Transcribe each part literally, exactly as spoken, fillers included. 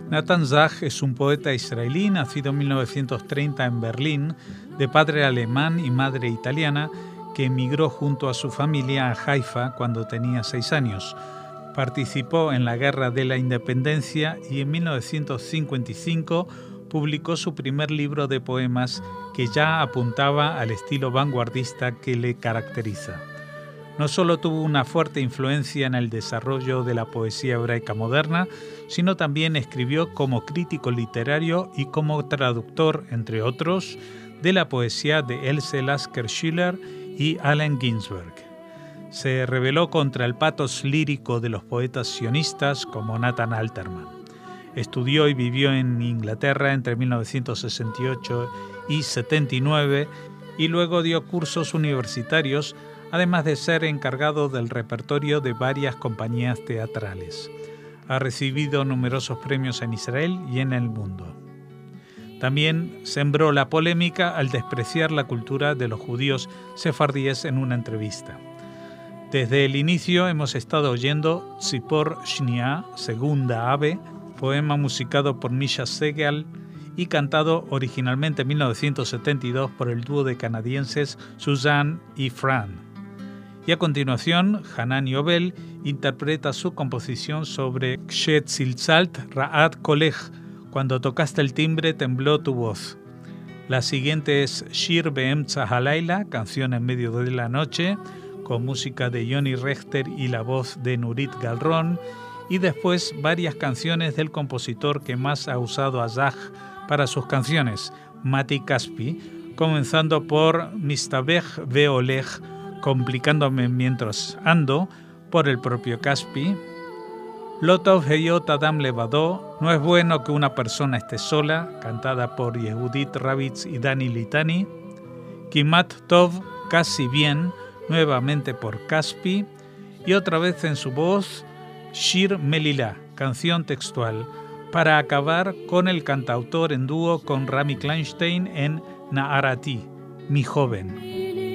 Natan Zach es un poeta israelí nacido en mil novecientos treinta en Berlín, de padre alemán y madre italiana, que emigró junto a su familia a Haifa cuando tenía seis años. Participó en la Guerra de la Independencia y en mil novecientos cincuenta y cinco publicó su primer libro de poemas que ya apuntaba al estilo vanguardista que le caracteriza. No solo tuvo una fuerte influencia en el desarrollo de la poesía hebraica moderna, sino también escribió como crítico literario y como traductor, entre otros, de la poesía de Else Lasker Schiller y Allen Ginsberg. Se rebeló contra el patos lírico de los poetas sionistas como Nathan Alterman. Estudió y vivió en Inglaterra entre mil novecientos sesenta y ocho y setenta y nueve y luego dio cursos universitarios, además de ser encargado del repertorio de varias compañías teatrales. Ha recibido numerosos premios en Israel y en el mundo. También sembró la polémica al despreciar la cultura de los judíos sefardíes en una entrevista. Desde el inicio hemos estado oyendo Tzipor Shnia, Segunda Ave, poema musicado por Misha Segal y cantado originalmente en mil novecientos setenta y dos por el dúo de canadienses Suzanne y Fran. Y a continuación, Hanan Yobel interpreta su composición sobre Kshe Tziltzalt Ra'ad Kolech, cuando tocaste el timbre tembló tu voz. La siguiente es Shir Be'emtza Halayla, canción en medio de la noche, con música de Yoni Rechter y la voz de Nurit Galron, y después varias canciones del compositor que más ha usado a Zach para sus canciones, Mati Caspi, comenzando por Mistabech Veolech, complicándome mientras ando, por el propio Caspi. Lotov Heyot Adam Levado, no es bueno que una persona esté sola, cantada por Yehudit Ravitz y Dani Litani. Kimat Tov, casi bien, nuevamente por Caspi, y otra vez en su voz, Shir Melilá, canción textual, para acabar con el cantautor en dúo con Rami Kleinstein en Na'arati, mi joven.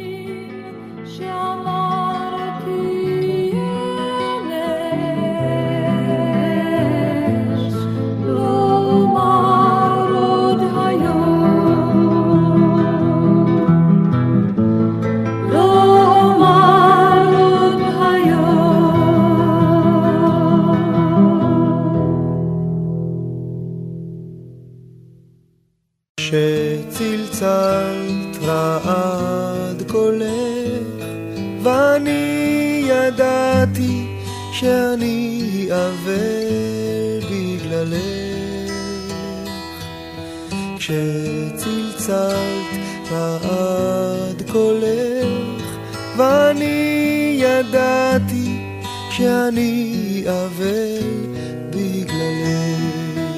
שצלצלת רעד קולך ואני ידעתי שאני אבל בגללך כשצלצלת רעד קולך ואני ידעתי שאני אבל בגללך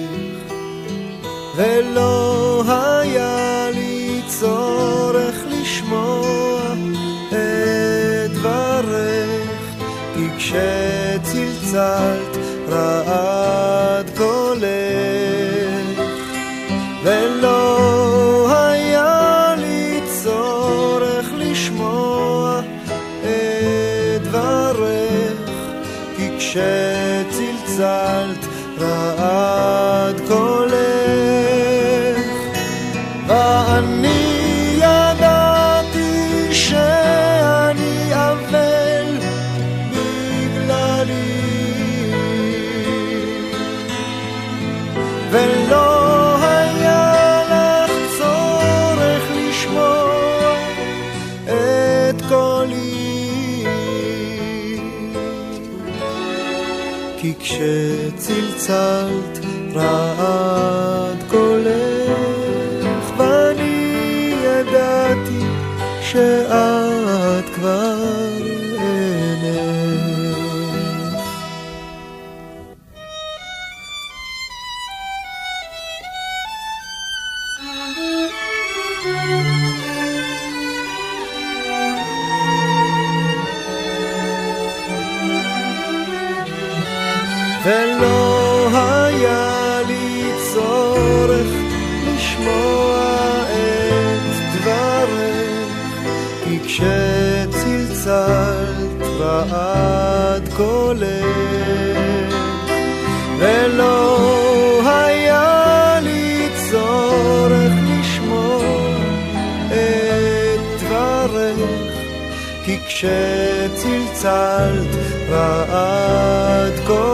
ולא היה לי צורך לשמוע את דברך כי כשצלצלת רעד קולך ולא היה לי צורך לשמוע את דברך כי כשצלצלת רעד קולך ואני ידעתי שאני אבל בגללי ולא היה לך צורך לשמוע את קולי כי כשצלצלת רעד קולך ואני ידעתי שאת כבר אינך ולא היה לי צורך לשמוע את דברך כי כשצלצלת רעד קולך ולא היה כשצלצלת רעד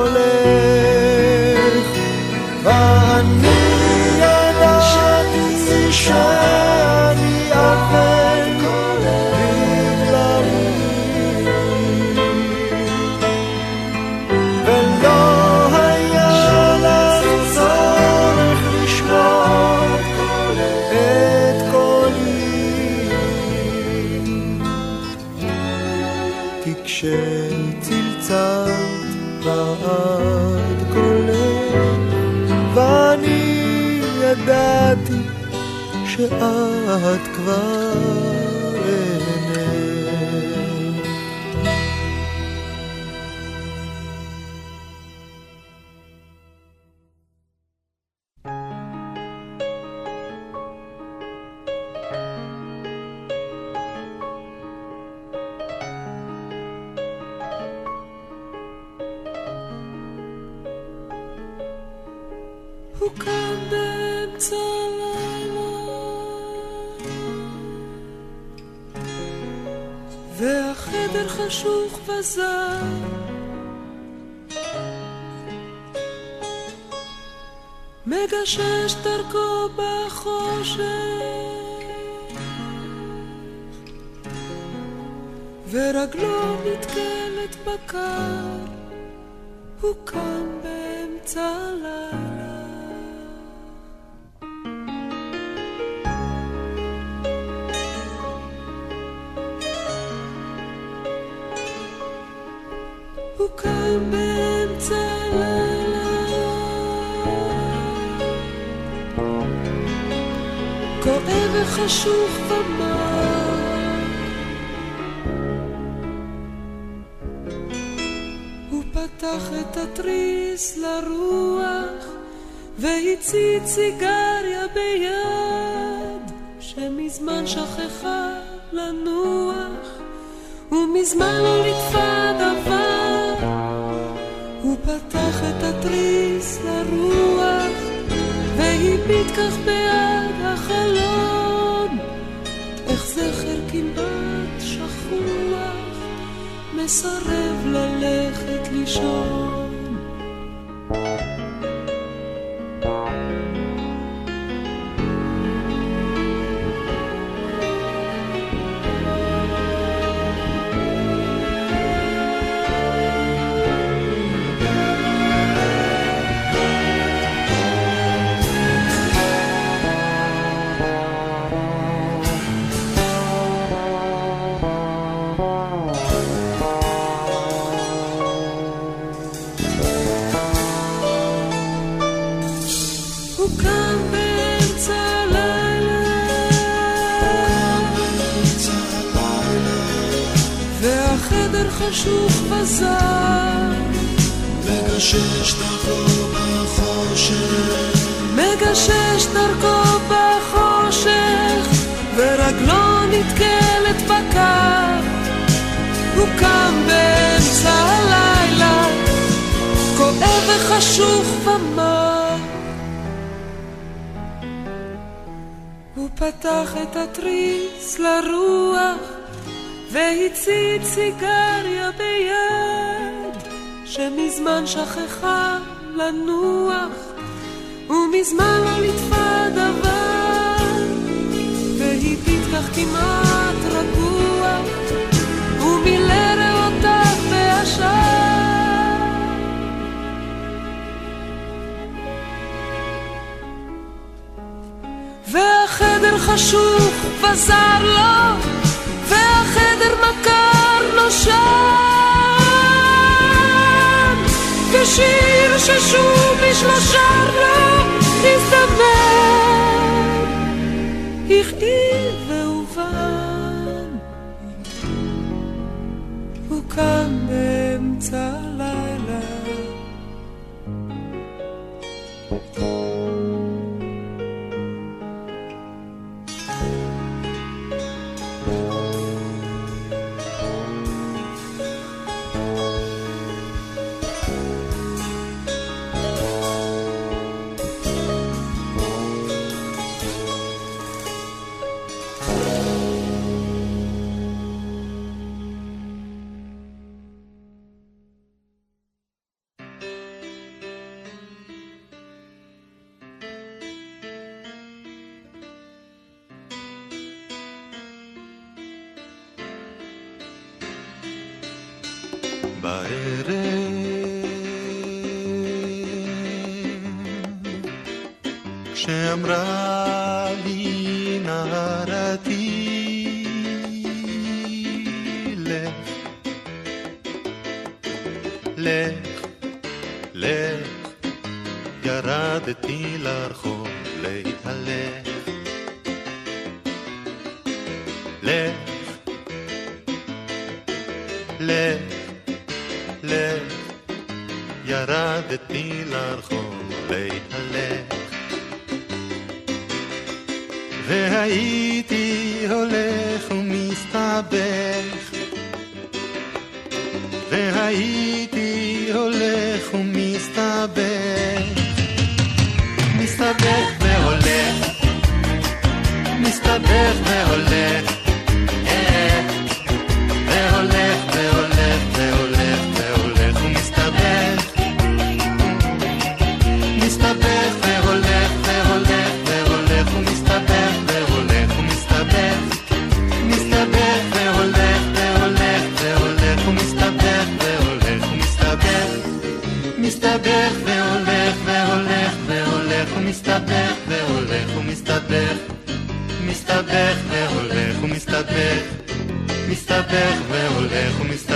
קולך ואני ידעתי שאני אבל בגללי ולא היה לך צורך לשמוע את קולי כי כשצלצלת רעד קולך ואני ידעתי שאת כבר אינך. הוא קם באמצע הלילה והחדר חשוך וזר מגשש דרכו בחושך ורגלו נתקלת בקר הוא קם באמצע הלילה הוא קם באמצע הלילה כואב וחשוך ומר הוא פתח את התריס לרוח והציץ סיגריה ביד שמזמן שכחה לנוח ומזמן לא נטפה דבר הוא פתח את התריס לרוח והביט כך ביד החלון איך זכר כמעט שכוח מסרב ללכת לישון חשוך וזר מגשש דרכו בחושך מגשש דרכו בחושך ורגלו נתקלת בקר הוא קם באמצע הלילה כואב וחשוך ומר הוא פתח את התריס לרוח והציץ סיגריה ביד שמזמן שכחה לנוח ומזמן לא נטפה דבר והביט כך כמעט רגוע ומילא ריאותיו בעשן והחדר חשוך וזר לו והחדר מכר לו שם ושיר ששוב משלושר לו הזדמן הכאיב והובן הוא קם באמצע הלילה בערב כשאמרה לי נערתי לך לך לך ירדתי לרחוב להתהלך לך לך לך ירדתי לרחוב להתהלך והייתי הולך ומסתבך והייתי הולך ומסתבך מסתבך והולך מסתבך והולך והולך והולך והולך והולך ומסתבך מסתבך והולך והולך והולך ומסתבך והולך ומסתבך מסתבך והולך והולך והולך ומסתבך והולך ומסתבך מסתבך והולך והולך והולך ומסתבך והולך ומסתבך מסתבך והולך ומסתבך מסתבך והולך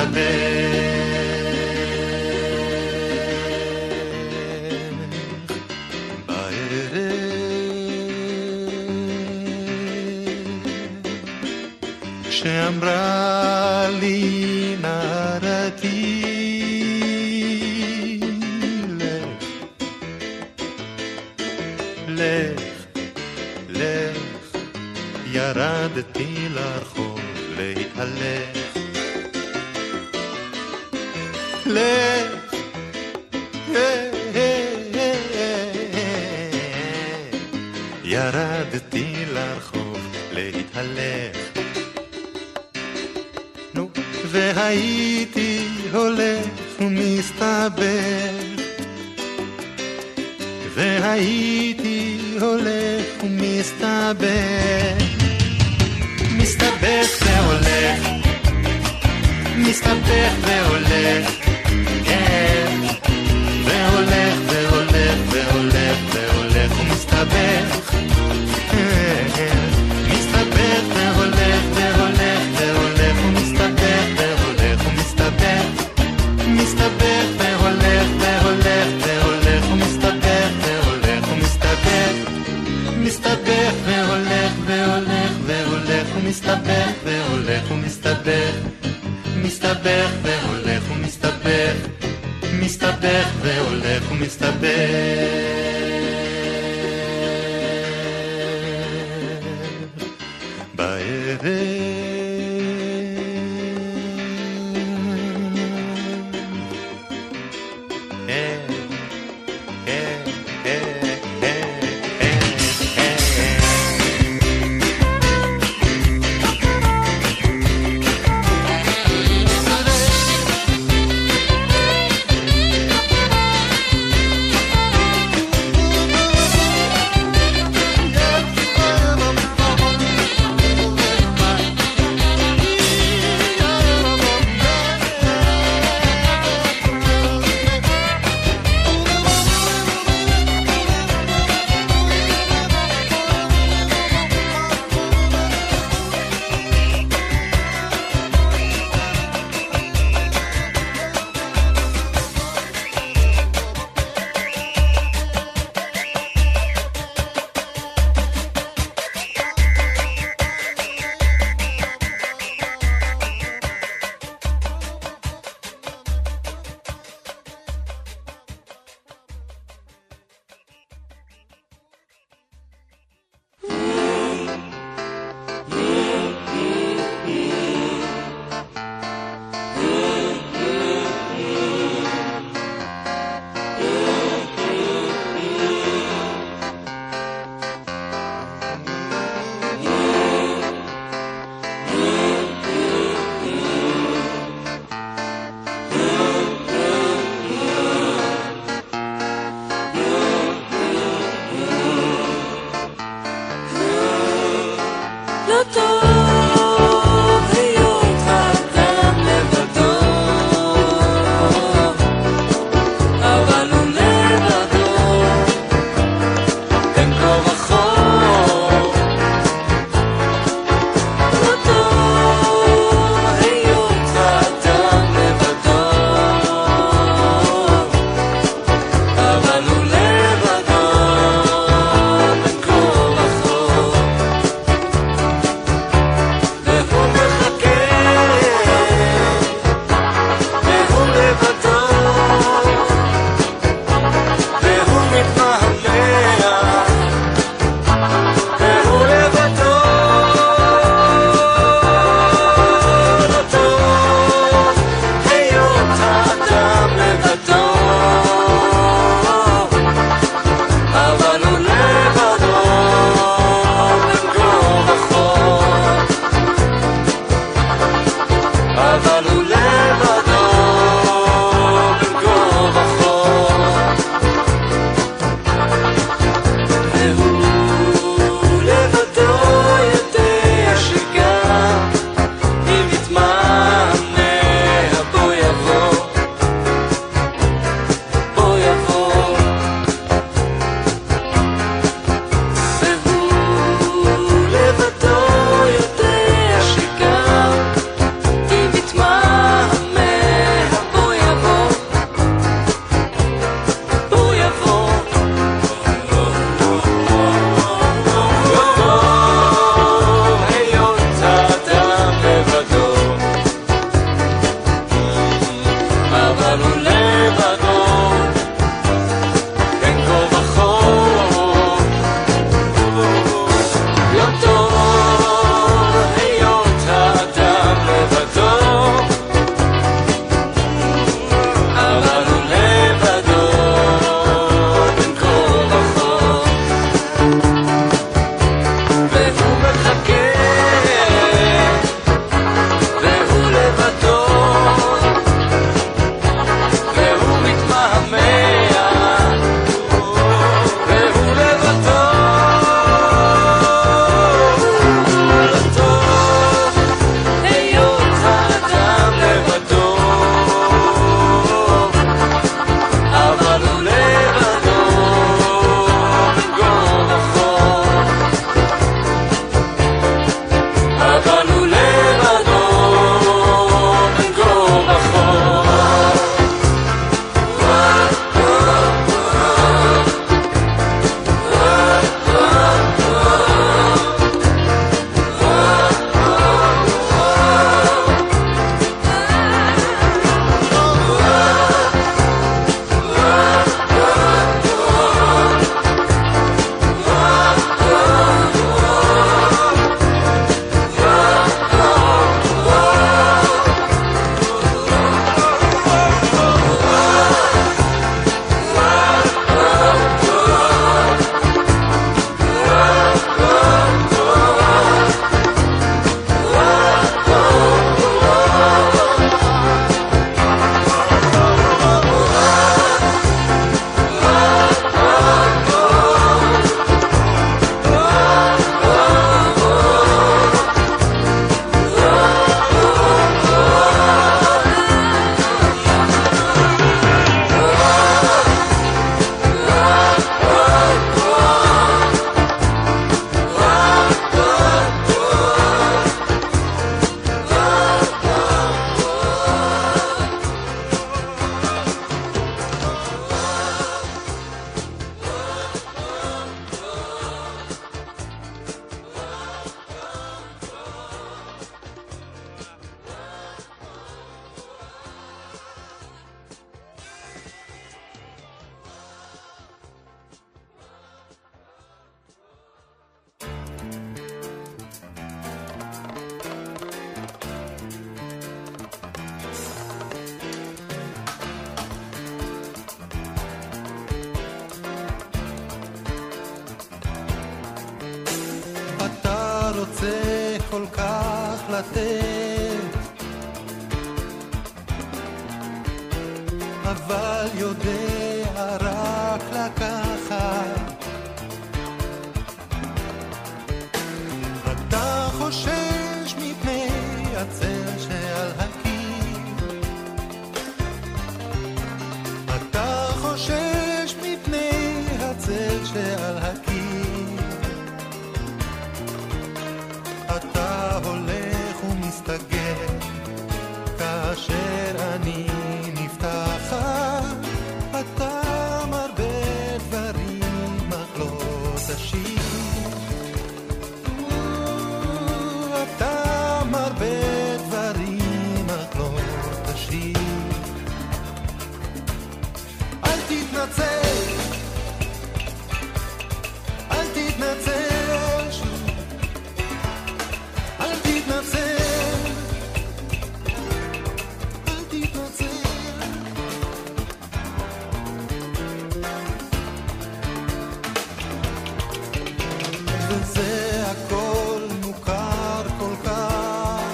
ומסתבך בערב שאמרה לי נערתי לך לך לך ירדתי לרחוב להתהלך לך ירדתי לרחוב להתהלך נו והייתי הולך ומסתבך והייתי הולך ומסתבך מסתבך והולך מסתבך והולך כן והולך והולך והולך והולך ומסתבך מסתבך והולך והולך והולך ומסתבך והולך ומסתבך מסתבך והולך והולך והולך ומסתבך והולך ומסתבך מסתבך והולך והולך והולך ומסתבך והולך ומסתבך מסתבך והולך ומסתבך מסתבך והולך ומסתבך בערב רוצה כל כך לתת, אבל יודע רק לקחת. אתה חושש מפני הצל שעל הקיר, אתה חושש מפני הצל שעל הקיר, אתה הולך ומסתגר כאשר אני נפתחת, אתה מרבה דברים אך לא תשאיר, אתה מרבה דברים אך לא תשאיר. אל תתנצל, אל תתנצל שוב, אל תתנצל, אל תתנצל. וזה הכל מוכר כל כך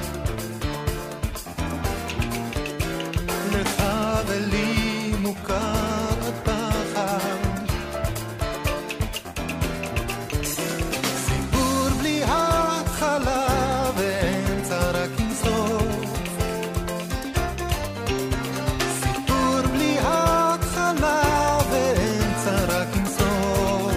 לך ולי, מוכר הפחד, סיפור בלי התחלה ואמצע רק עם סוף, סיפור בלי התחלה ואמצע רק עם סוף,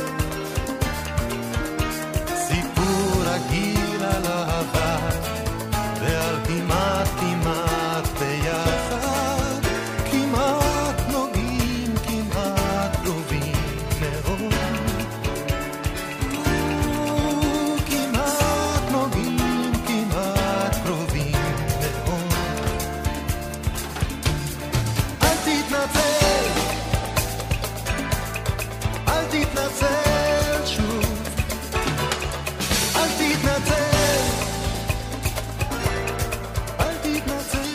סיפור רגיל על אהבה ועל כמעט כמעט ביחד, כמעט נוגעים כמעט קרובים מאוד, כמעט נוגעים כמעט קרובים מאוד. אל תתנצל, אל תתנצל שוב, אל תתנצל, אל תתנצל.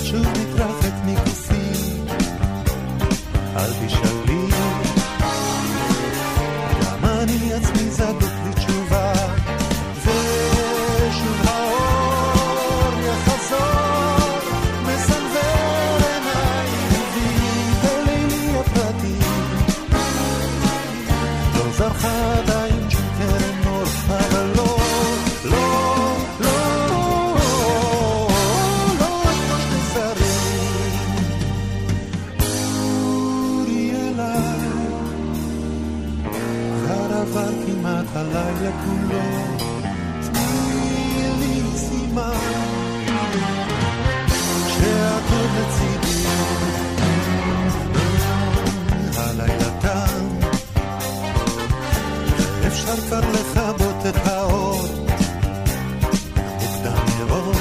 שוב מתרחק מכוסי, אל תשאלי, גם אני עצמי זקוק לתשובה, ושוב האור יחזור, מסנוור עיניי הביא בלילי הפרטי, לא זרחה עדיין שום קרן אור, אבל לא, לא, לא, לא אפגוש נזרים, אורי אליי, כבר עבר כמעט הלילה כולו, תני לי סימן, שהכל לצידי, הלילה תם, אפשר כבר לכבות את האור, מוקדם מאוד,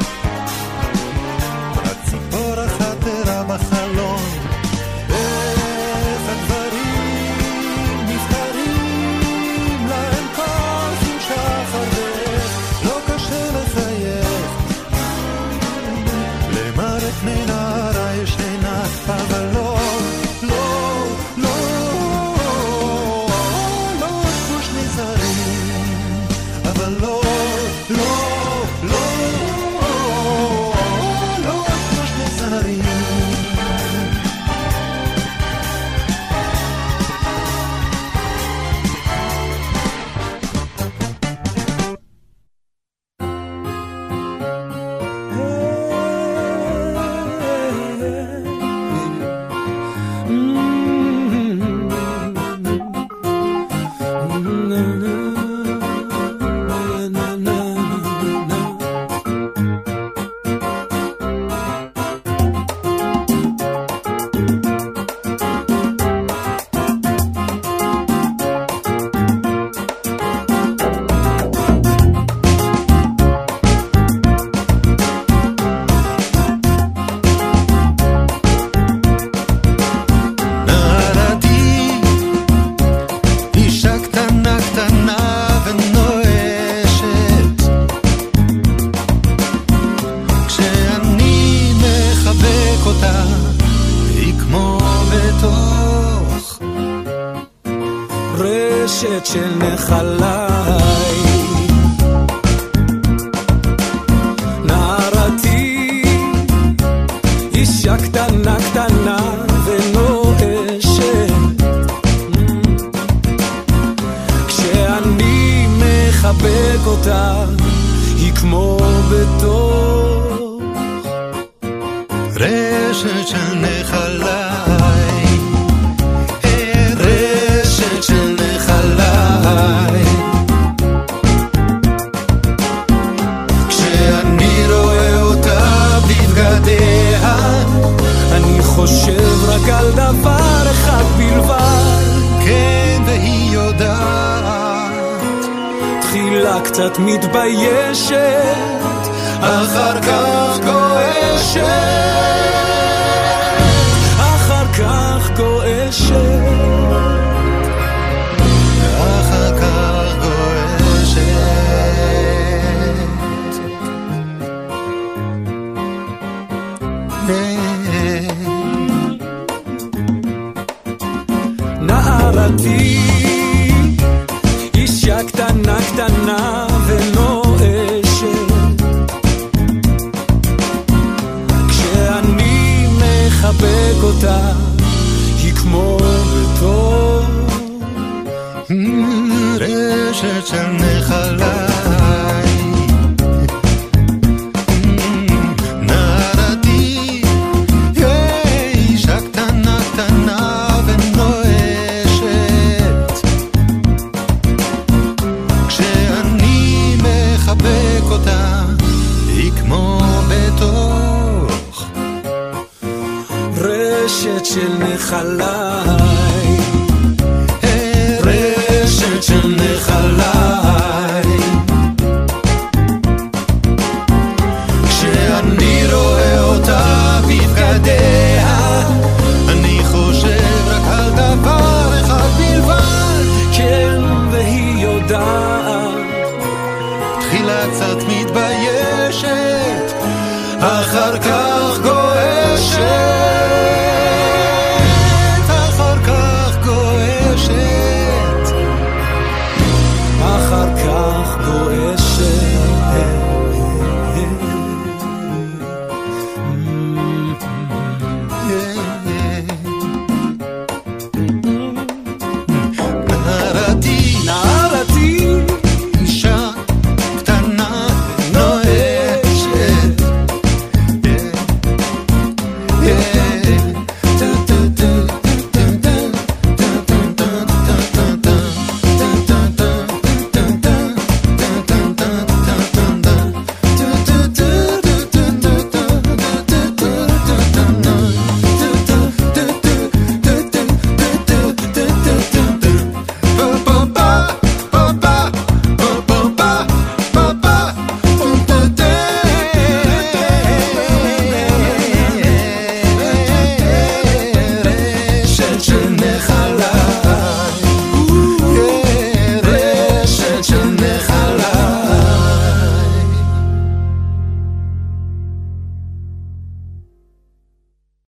רק ציפור אחת תראה בחלון, איך הדברים נפתרים, להם קוראים שחר ואיך לא קשה לחייך, למרק מנערה יש עינה, אבל לא, לא, לא, לא אפגוש נזרים, אבל לא, לא, לא, לא אפגוש נזרים. של נחלי נערתי אישה קטנה קטנה ונואשת כשאני מחבק אותה היא כמו בתוך רשת של נחלי, רשת של נחלי, כשאני רואה אותה בבגדיה אני חושב רק על דבר אחד בלבד, כן והיא יודעת, תחילה קצת מתביישת אחר כך גועשת, אחר כך גועשת, אחר כך גועשת. נערתי אישה קטנה קטנה ונואשת כשאני מחבק אותה היא כמו בתוך רשת של נחלי, נערתי אישה קטנה קטנה ונואשת כשאני מחבק אותה היא כמו בתוך רשת של נחלי, רשת של נחלי, כשאני רואה אותה בבגדיה אני חושב רק על דבר אחד בלבד, כן והיא יודעת, תחילה קצת מתביישת אחר כך